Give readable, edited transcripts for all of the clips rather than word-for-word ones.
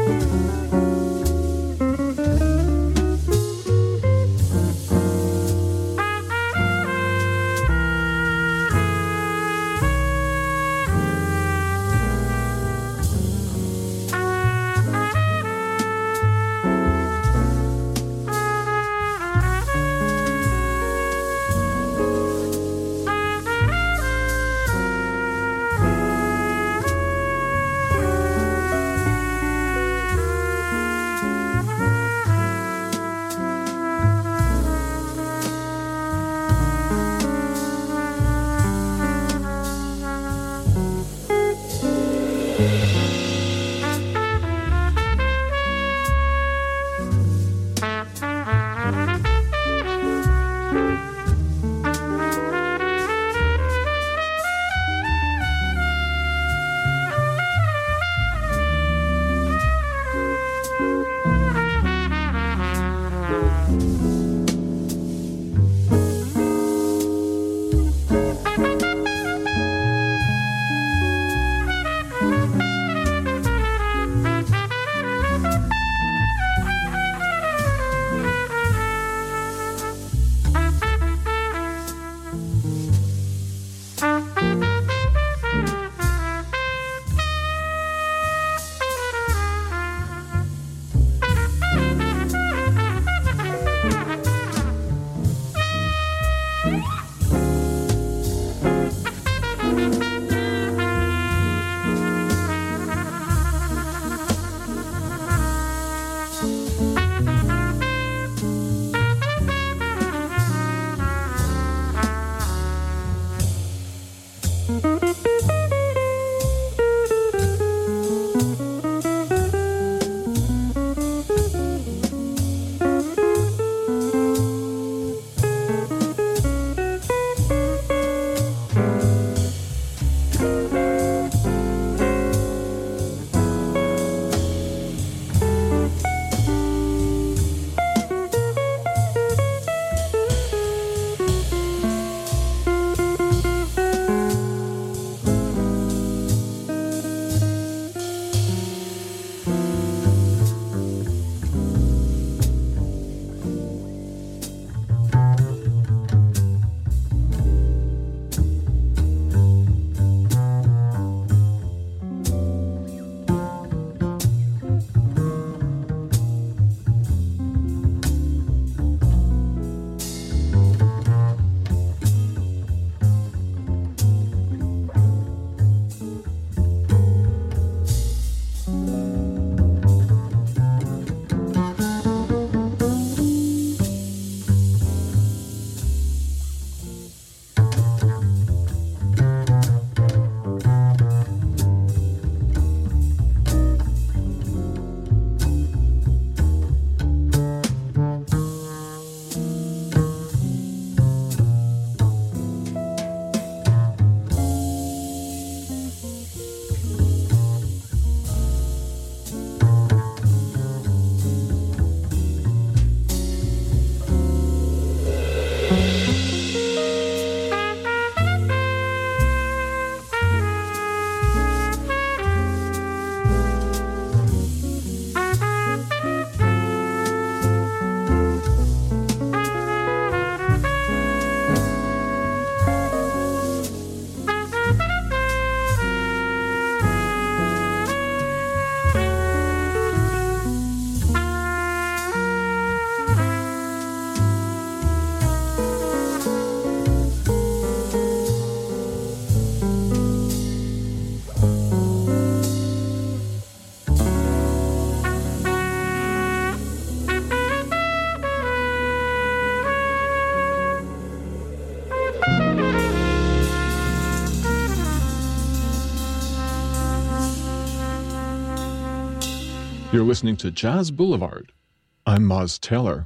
You're listening to Jazz Boulevard. I'm Moz Taylor.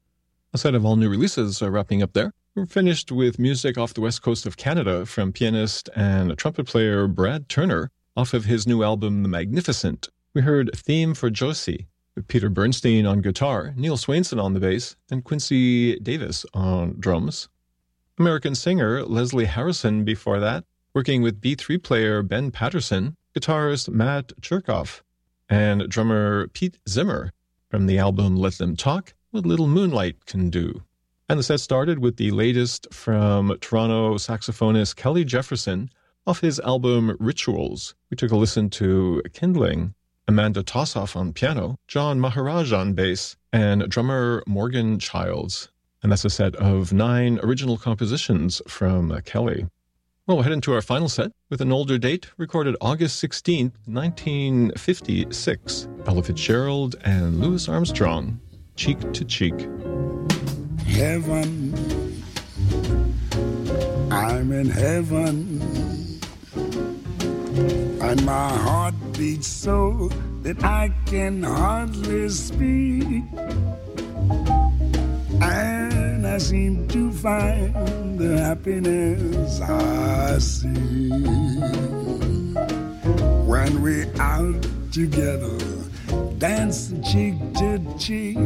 A set of all new releases wrapping up there. We're finished with music off the west coast of Canada from pianist and trumpet player Brad Turner off of his new album The Magnificent. We heard Theme for Josie with Peter Bernstein on guitar, Neil Swainson on the bass, and Quincy Davis on drums. American singer Leslie Harrison before that, working with B3 player Ben Patterson, guitarist Matt Cherkoff. and drummer Pete Zimmer from the album Let Them Talk, What Little Moonlight Can Do. And the set started with the latest from Toronto saxophonist Kelly Jefferson off his album Rituals. We took a listen to Kindling, Amanda Tossoff on piano, John Maharaj on bass, and drummer Morgan Childs. And that's a set of 9 original compositions from Kelly. Well, we'll head into our final set with an older date, recorded August 16th, 1956. Ella Fitzgerald and Louis Armstrong, Cheek to Cheek. Heaven, I'm in heaven, and my heart beats so that I can hardly speak, and I seem to find the happiness I see when we're out together, dancing cheek to cheek.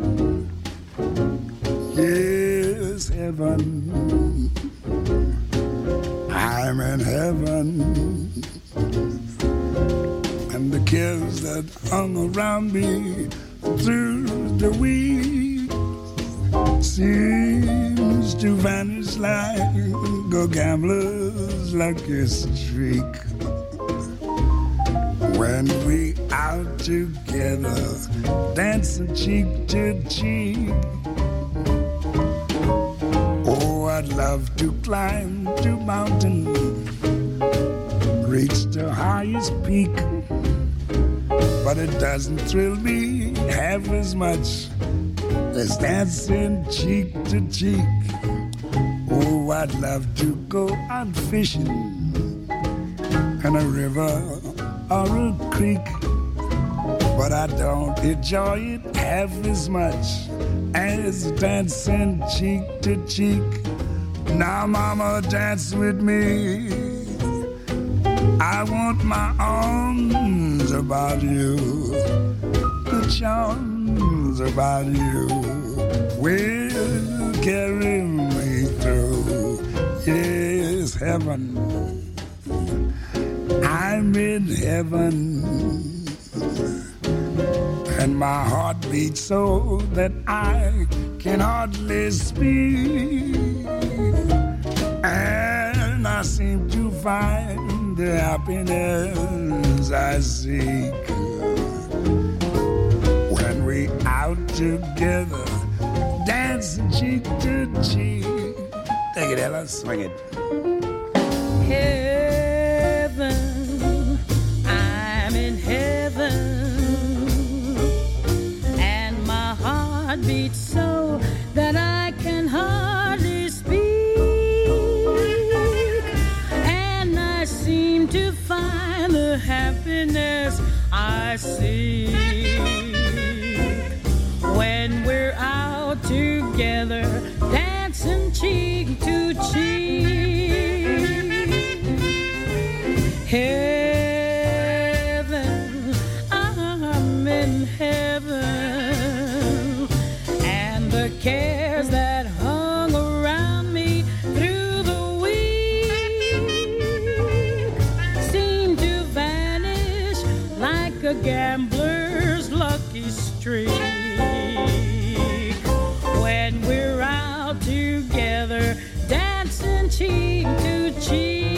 Yes, heaven, I'm in heaven, and the cares that hung around me through the week seems to vanish like a gambler's lucky streak. When we out together, dancing cheek to cheek. Oh, I'd love to climb to mountain, reach the highest peak, but it doesn't thrill me half as much as dancing cheek to cheek. Oh, I'd love to go out fishing in a river or a creek, but I don't enjoy it half as much as dancing cheek to cheek. Now, mama, dance with me. I want my arms about you, the charms about you will carry me through. Yes, heaven, I'm in heaven, and my heart beats so that I can hardly speak, and I seem to find the happiness I seek when we out together, dancing cheek to cheek. Take it, Ella, swing it. Heaven, I'm in heaven, and my heart beats so that I can hardly speak, and I seem to find the happiness I seek when we're out together, dancing cheek to cheek. Heaven, I'm in heaven, and the cares that hung around me through the week seem to vanish like a gambler's lucky streak when we're out together, dancing cheek to cheek.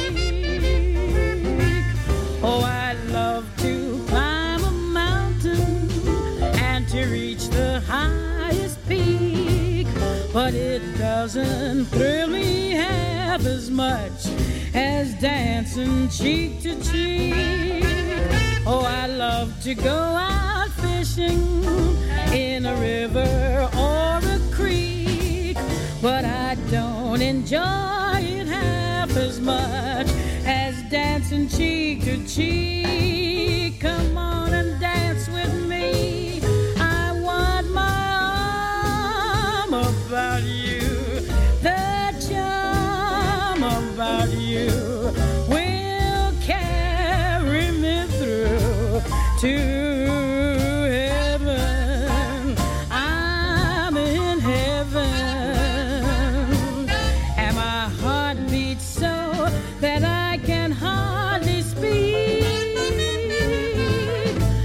Oh, I'd love to climb a mountain and to reach the highest peak, but it doesn't thrill me half as much as dancing cheek to cheek. Oh, I love to go out fishing in a river or a creek, but I don't enjoy it half as much as dancing cheek to cheek. Come on and dance with me. I want my arm about you, the charm about you will carry me through to heaven. I'm in heaven, and my heart beats so that I can hardly speak,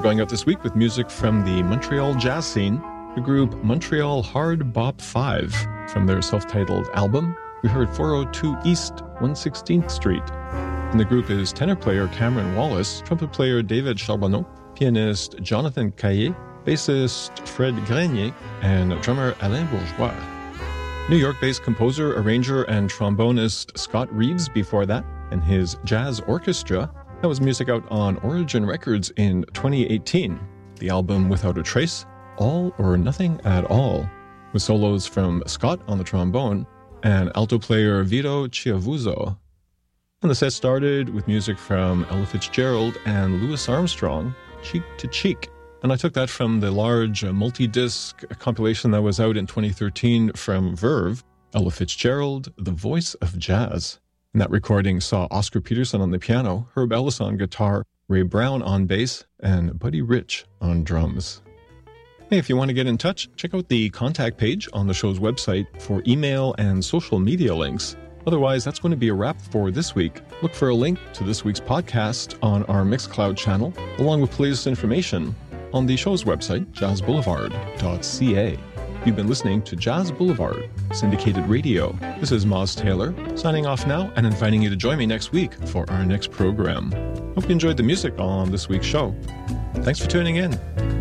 going out this week with music from the Montreal jazz scene, the group Montreal Hard Bop 5. From their self-titled album, we heard 402 East 116th Street. And the group is tenor player Cameron Wallace, trumpet player David Charbonneau, pianist Jonathan Caillé, bassist Fred Grenier, and drummer Alain Bourgeois. New York-based composer, arranger, and trombonist Scott Reeves before that, and his jazz orchestra. That was music out on Origin Records in 2018. The album Without a Trace, All or Nothing at All, with solos from Scott on the trombone and alto player Vito Chiavuzzo. And the set started with music from Ella Fitzgerald and Louis Armstrong, Cheek to Cheek. And I took that from the large multi-disc compilation that was out in 2013 from Verve, Ella Fitzgerald, The Voice of Jazz. And that recording saw Oscar Peterson on the piano, Herb Ellis on guitar, Ray Brown on bass, and Buddy Rich on drums. Hey, if you want to get in touch, check out the contact page on the show's website for email and social media links. Otherwise, that's going to be a wrap for this week. Look for a link to this week's podcast on our Mixcloud channel, along with latest information on the show's website, jazzboulevard.ca. You've been listening to Jazz Boulevard, syndicated radio. This is Moz Taylor, signing off now and inviting you to join me next week for our next program. Hope you enjoyed the music on this week's show. Thanks for tuning in.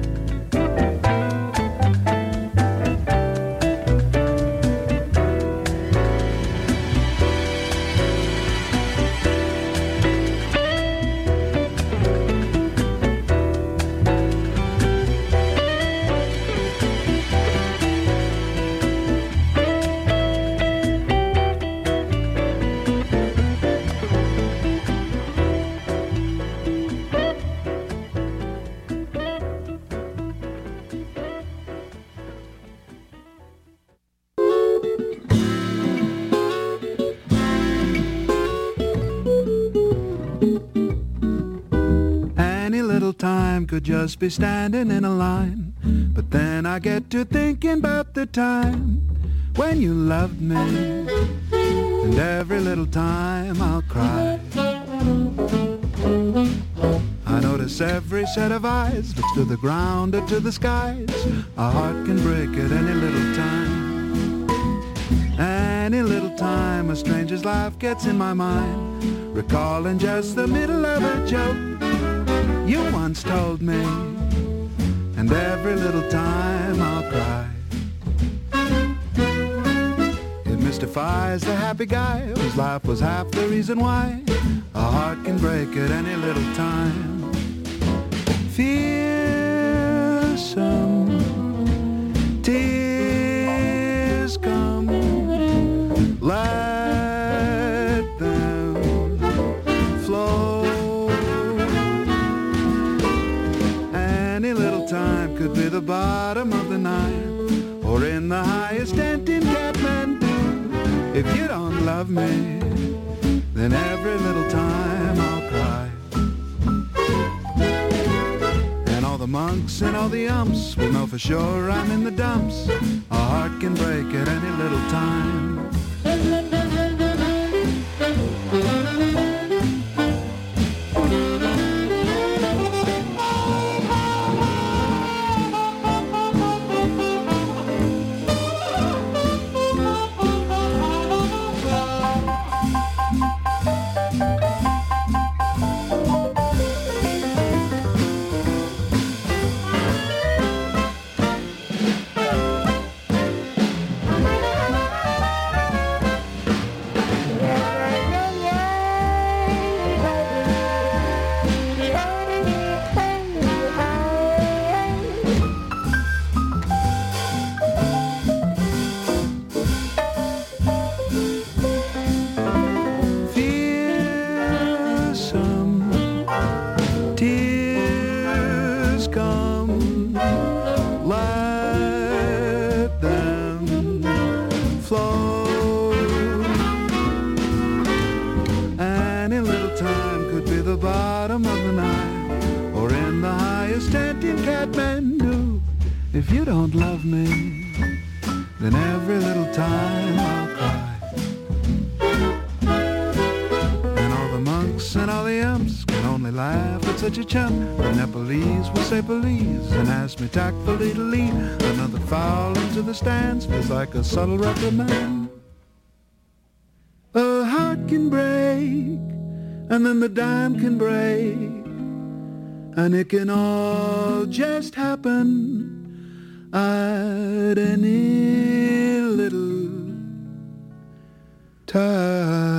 Could just be standing in a line, but then I get to thinking about the time when you loved me, and every little time I'll cry. I notice every set of eyes looks to the ground or to the skies. A heart can break at any little time. Any little time a stranger's laugh gets in my mind, recalling just the middle of a joke you once told me, and every little time I'll cry. It mystifies the happy guy whose life was half the reason why a heart can break at any little time. Fearsome tears come, let them flow. Time could be the bottom of the Nile, or in the highest tent in Kathmandu. If you don't love me, then every little time I'll cry. And all the monks and all the umps will know for sure I'm in the dumps. A heart can break at any little time. If you don't love me, then every little time I'll cry. And all the monks and all the imps can only laugh at such a chum. The Nepalese will say please and ask me tactfully to lead another foul into the stands. Feels like a subtle reprimand. A heart can break, and then the dime can break, and it can all just happen at any little time.